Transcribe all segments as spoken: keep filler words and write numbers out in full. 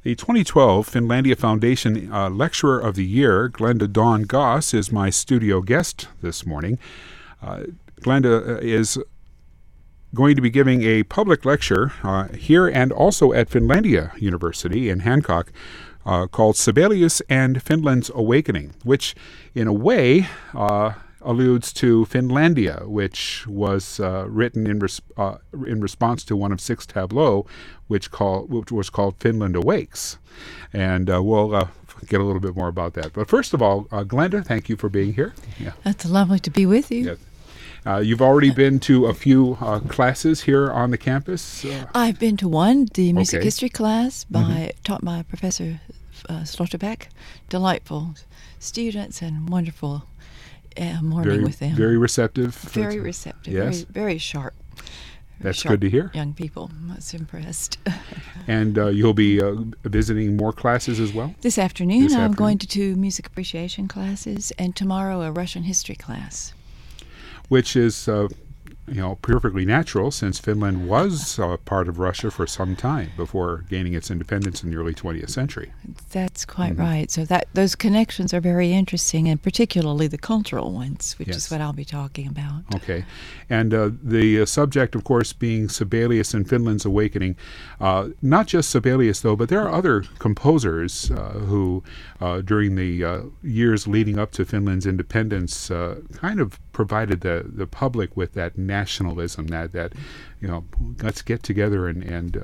The twenty twelve Finlandia Foundation uh, Lecturer of the Year, Glenda Dawn Goss, is my studio guest this morning. Uh, Glenda is going to be giving a public lecture uh, here and also at Finlandia University in Hancock uh, called Sibelius and Finland's Awakening, which in a way uh, alludes to Finlandia, which was uh, written in res- uh, in response to one of six tableaux, which call which was called Finland Awakes, and uh, we'll uh, get a little bit more about that. But first of all, uh, Glenda, thank you for being here. Yeah, that's lovely to be with you. Yeah. Uh, you've already been to a few uh, classes here on the campus. Uh, I've been to one, the music okay. history class, by mm-hmm. taught by Professor uh, Slotterbeck. Delightful students and wonderful. Uh, morning very, with them. Very receptive. Very receptive. Yes. Very, very sharp. Very That's sharp good to hear. Young people. I was impressed. And uh, you'll be uh, visiting more classes as well? This afternoon, This I'm afternoon. going to two music appreciation classes, and tomorrow a Russian history class. Which is, uh, you know, perfectly natural, since Finland was uh, part of Russia for some time before gaining its independence in the early twentieth century. That's quite Mm-hmm. right. So that those connections are very interesting, and particularly the cultural ones, which Yes. is what I'll be talking about. Okay. And uh, the uh, subject, of course, being Sibelius and Finland's Awakening. Uh, not just Sibelius, though, but there are other composers uh, who, uh, during the uh, years leading up to Finland's independence, uh, kind of provided the, the public with that nationalism, that, that you know, let's get together and, and uh,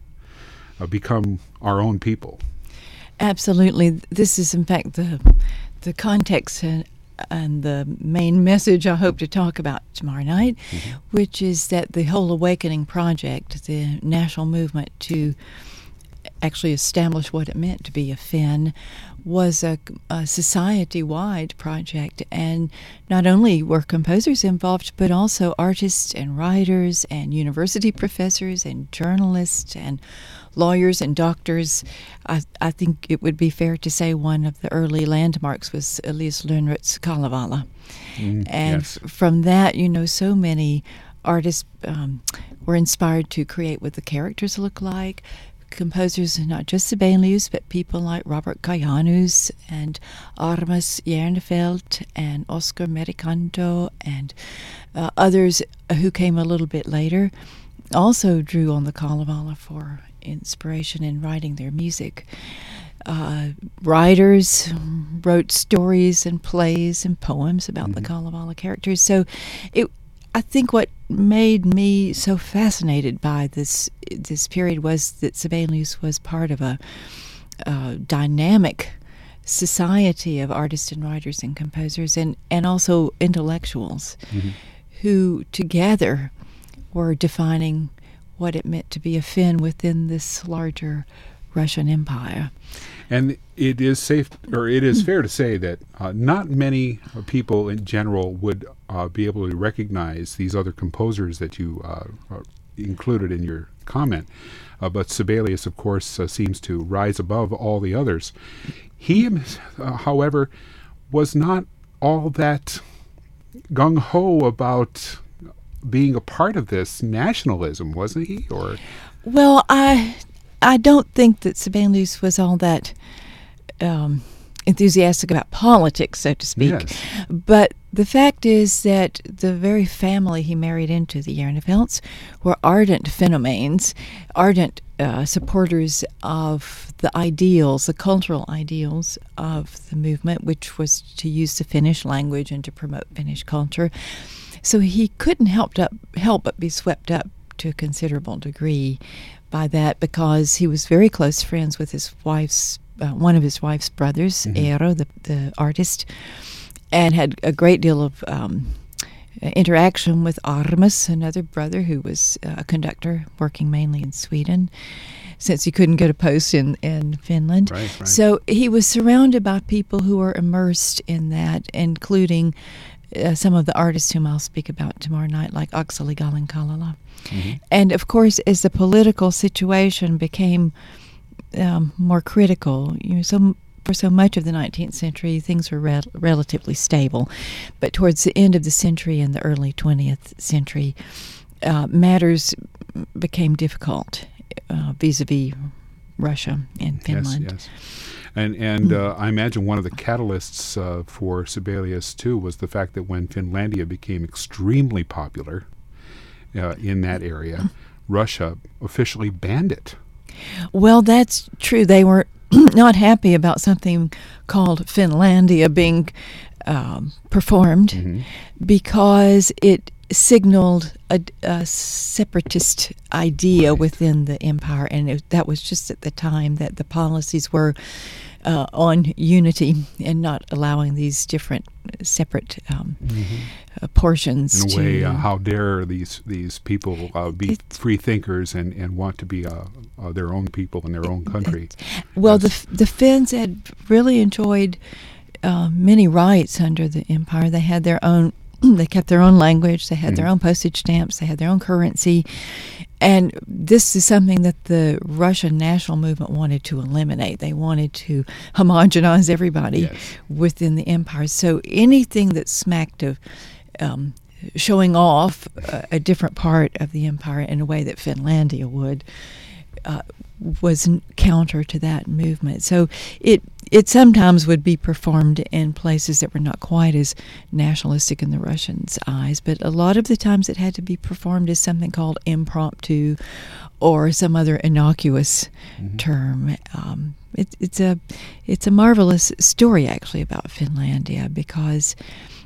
uh, become our own people. Absolutely. This is, in fact, the the context and, and the main message I hope to talk about tomorrow night, mm-hmm. which is that the whole Awakening Project, the national movement to actually establish what it meant to be a Finn, was a, a society-wide project. And not only were composers involved, but also artists and writers and university professors and journalists and lawyers and doctors. I, I think it would be fair to say one of the early landmarks was Elias Lönnrot's Kalevala. Mm, and yes. f- from that, you know, so many artists um, were inspired to create what the characters look like. Composers, not just Sibelius, but people like Robert Kajanus and Armas Järnefelt and Oscar Medicanto and uh, others who came a little bit later also drew on the Kalevala for inspiration in writing their music. Uh, writers wrote stories and plays and poems about mm-hmm. the Kalevala characters. So it I think what made me so fascinated by this this period was that Sibelius was part of a, a dynamic society of artists and writers and composers and, and also intellectuals mm-hmm. who together were defining what it meant to be a Finn within this larger Russian Empire. And it is safe, or it is fair to say that uh, not many people in general would uh, be able to recognize these other composers that you uh, included in your comment. Uh, but Sibelius, of course, uh, seems to rise above all the others. He, uh, however, was not all that gung-ho about being a part of this nationalism, wasn't he? Or well, I I don't think that Sibelius was all that um, enthusiastic about politics, so to speak. Yes. But the fact is that the very family he married into, the Järnefelts, were ardent Finnomanes, ardent uh, supporters of the ideals, the cultural ideals of the movement, which was to use the Finnish language and to promote Finnish culture. So he couldn't help, up, help but be swept up to a considerable degree by that, because he was very close friends with his wife's, uh, one of his wife's brothers, mm-hmm. Eero, the, the artist, and had a great deal of um, interaction with Armas, another brother who was uh, a conductor working mainly in Sweden, since he couldn't get a post in, in Finland. Right, right. So he was surrounded by people who were immersed in that, including Uh, some of the artists whom I'll speak about tomorrow night, like Akseli Gallen-Kallela. Mm-hmm. And of course, as the political situation became um, more critical, you know, so for so much of the nineteenth century, things were re- relatively stable. But towards the end of the century and the early twentieth century, uh, matters became difficult uh, vis-a-vis Russia and Finland. Yes, yes. And and uh, I imagine one of the catalysts uh, for Sibelius, too, was the fact that when Finlandia became extremely popular uh, in that area, Russia officially banned it. Well, that's true. They were not happy about something called Finlandia being um, performed Mm-hmm. because it signaled a, a separatist idea Right. within the empire, and it, that was just at the time that the policies were uh, on unity and not allowing these different separate um, uh, portions. In a to, way, uh, how dare these these people uh, be It's- free thinkers and, and want to be uh, uh, their own people in their own country? Well, Yes. the F- the Finns had really enjoyed uh, many rights under the empire. They had their own. They kept their own language. They had their Mhm. own postage stamps. They had their own currency, and this is something that the Russian national movement wanted to eliminate. They wanted to homogenize everybody Yes. within the empire. So anything that smacked of um, showing off a, a different part of the empire in a way that Finlandia would uh, was n- counter to that movement. So it it sometimes would be performed in places that were not quite as nationalistic in the Russians' eyes, but a lot of the times it had to be performed as something called impromptu or some other innocuous Mhm. term. Um, it, it's a it's a marvelous story actually about Finlandia because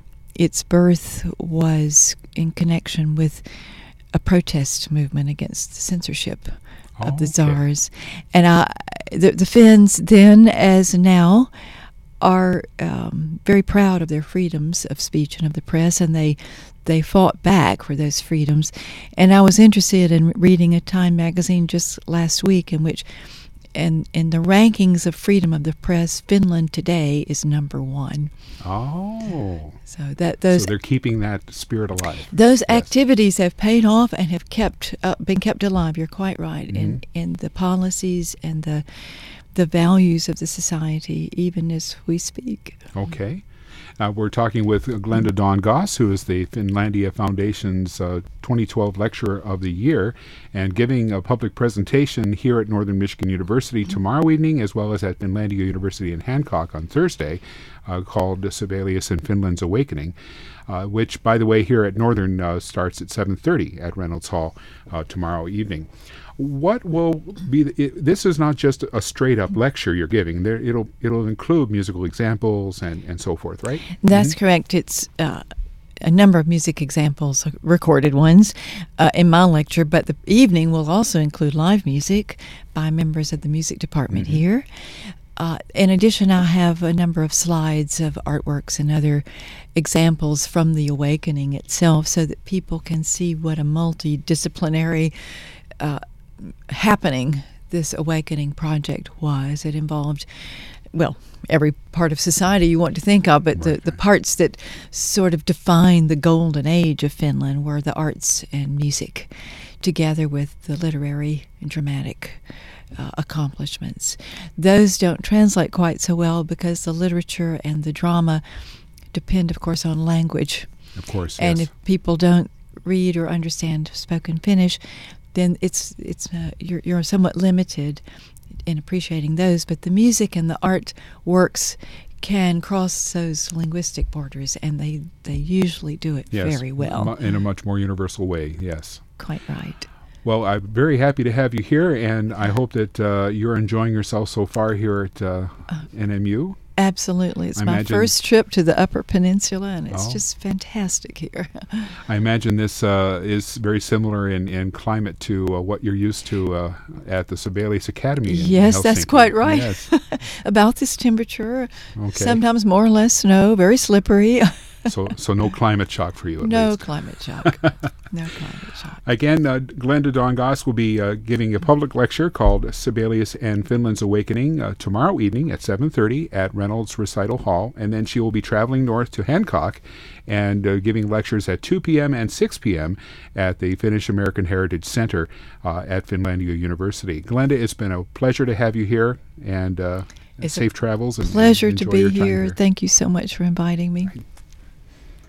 its birth was in connection with a protest movement against censorship of the Okay. czars, and uh, the the Finns then, as now, are um, very proud of their freedoms of speech and of the press, and they they fought back for those freedoms. And I was interested in reading a Time magazine just last week, in which, in in the rankings of freedom of the press, Finland today is number one. Oh. So that those So they're keeping that spirit alive. Those Yes. activities have paid off and have kept uh, been kept alive. You're quite right in Mhm. in the policies and the the values of the society, even as we speak. Okay. Uh, we're talking with Glenda Dawn Goss, who is the Finlandia Foundation's uh, twenty twelve Lecturer of the Year, and giving a public presentation here at Northern Michigan University tomorrow evening, as well as at Finlandia University in Hancock on Thursday, uh, called Sibelius and Finland's Awakening, uh, which, by the way, here at Northern uh, starts at seven thirty at Reynolds Hall uh, tomorrow evening. What will be the, it, this is not just a straight up lecture you're giving. There, it'll it'll include musical examples and, and so forth, right? That's correct. It's uh, a number of music examples, recorded ones, uh, in my lecture, but the evening will also include live music by members of the music department Mhm. here. Uh, in addition, I have a number of slides of artworks and other examples from the awakening itself so that people can see what a multidisciplinary uh, happening this awakening project was. It involved, well, every part of society you want to think of, but the, Right, the right. parts that sort of define the golden age of Finland were the arts and music, together with the literary and dramatic uh, accomplishments. Those don't translate quite so well because the literature and the drama depend, of course, on language. Of course, And yes. if people don't read or understand spoken Finnish, then it's it's uh, you're you're somewhat limited in appreciating those. But the music and the art works can cross those linguistic borders, and they they usually do it Yes, very well. mu- in a much more universal way, yes. Quite right. Well, I'm very happy to have you here, and I hope that uh, you're enjoying yourself so far here at uh, N M U. Absolutely. It's I my imagine- first trip to the Upper Peninsula, and it's Oh. just fantastic here. I imagine this uh, is very similar in, in climate to uh, what you're used to uh, at the Sibelius Academy. in Yes, that's Helsinki. quite right. Yes. About this temperature, Okay. sometimes more or less snow, very slippery. so, so no climate shock for you at No least. climate shock. No climate shock. Again, uh, Glenda Dawn Goss will be uh, giving a public lecture called Sibelius and Finland's Awakening uh, tomorrow evening at seven thirty at Reynolds Recital Hall, and then she will be traveling north to Hancock and uh, giving lectures at two p.m. and six p.m. at the Finnish American Heritage Center uh, at Finlandia University. Glenda, it's been a pleasure to have you here, and uh, It's a safe travels. And Pleasure and to enjoy be your time here. Thank you so much for inviting me.